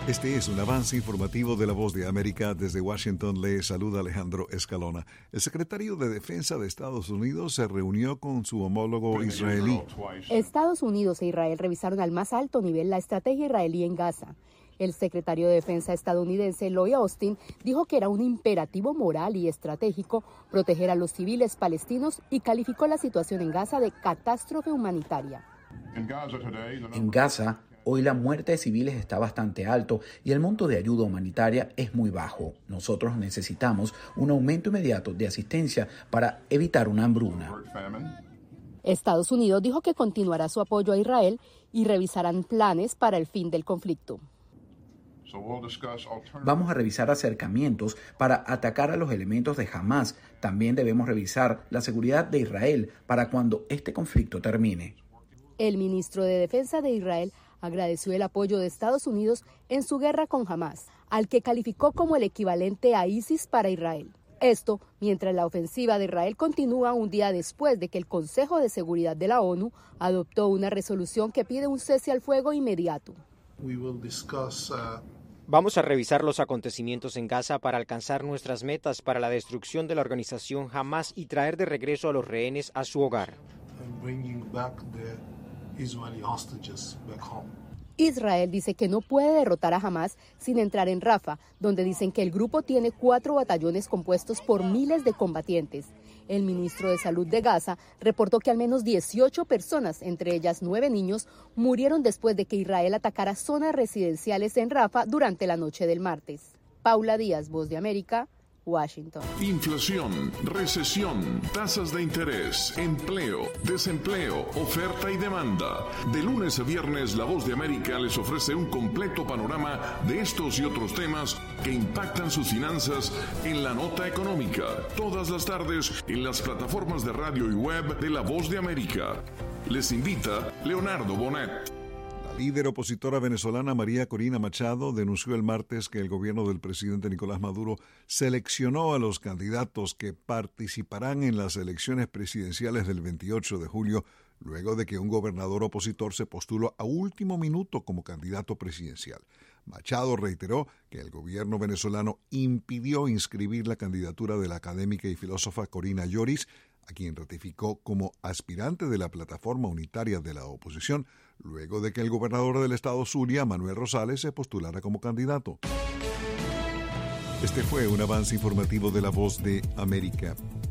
Este es un avance informativo de La Voz de América. Desde Washington le saluda Alejandro Escalona. El secretario de Defensa de Estados Unidos se reunió con su homólogo israelí. Estados Unidos e Israel revisaron al más alto nivel la estrategia israelí en Gaza. El secretario de Defensa estadounidense Lloyd Austin dijo que era un imperativo moral y estratégico proteger a los civiles palestinos y calificó la situación en Gaza de catástrofe humanitaria. En Gaza, hoy la muerte de civiles está bastante alto y el monto de ayuda humanitaria es muy bajo. Nosotros necesitamos un aumento inmediato de asistencia para evitar una hambruna. Estados Unidos dijo que continuará su apoyo a Israel y revisarán planes para el fin del conflicto. Vamos a revisar acercamientos para atacar a los elementos de Hamás. También debemos revisar la seguridad de Israel para cuando este conflicto termine. El ministro de Defensa de Israel agradeció el apoyo de Estados Unidos en su guerra con Hamás, al que calificó como el equivalente a ISIS para Israel. Esto mientras la ofensiva de Israel continúa un día después de que el Consejo de Seguridad de la ONU adoptó una resolución que pide un cese al fuego inmediato. Vamos a revisar los acontecimientos en Gaza para alcanzar nuestras metas para la destrucción de la organización Hamás y traer de regreso a los rehenes a su hogar. Israel dice que no puede derrotar a Hamás sin entrar en Rafah, donde dicen que el grupo tiene 4 batallones compuestos por miles de combatientes. El ministro de Salud de Gaza reportó que al menos 18 personas, entre ellas 9 niños, murieron después de que Israel atacara zonas residenciales en Rafah durante la noche del martes. Paula Díaz, Voz de América, Washington. Inflación, recesión, tasas de interés, empleo, desempleo, oferta y demanda. De lunes a viernes, La Voz de América les ofrece un completo panorama de estos y otros temas que impactan sus finanzas en la nota económica. Todas las tardes en las plataformas de radio y web de La Voz de América. Les invita Leonardo Bonet. La líder opositora venezolana María Corina Machado denunció el martes que el gobierno del presidente Nicolás Maduro seleccionó a los candidatos que participarán en las elecciones presidenciales del 28 de julio, luego de que un gobernador opositor se postuló a último minuto como candidato presidencial. Machado reiteró que el gobierno venezolano impidió inscribir la candidatura de la académica y filósofa Corina Lloris, a quien ratificó como aspirante de la plataforma unitaria de la oposición, luego de que el gobernador del estado Zulia, Manuel Rosales, se postulara como candidato. Este fue un avance informativo de La Voz de América.